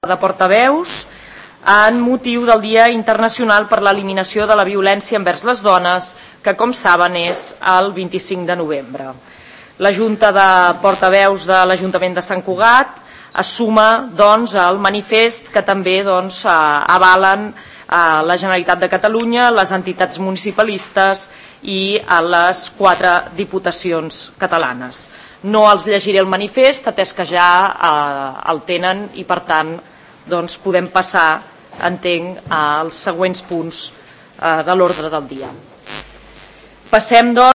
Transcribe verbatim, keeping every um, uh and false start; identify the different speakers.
Speaker 1: de portaveus en motiu del Dia Internacional per l'Eliminació de la Violència envers les Dones, que, com saben, és el vint-i-cinc de novembre. La Junta de Portaveus de l'Ajuntament de Sant Cugat es suma doncs, al manifest que també doncs, avalen a la Generalitat de Catalunya, les entitats municipalistes i a les quatre diputacions catalanes. No els llegiré el manifest, atès que ja eh, el tenen i, per tant, doncs, podem passar, entenc, als següents punts eh, de l'ordre del dia. Passem, doncs,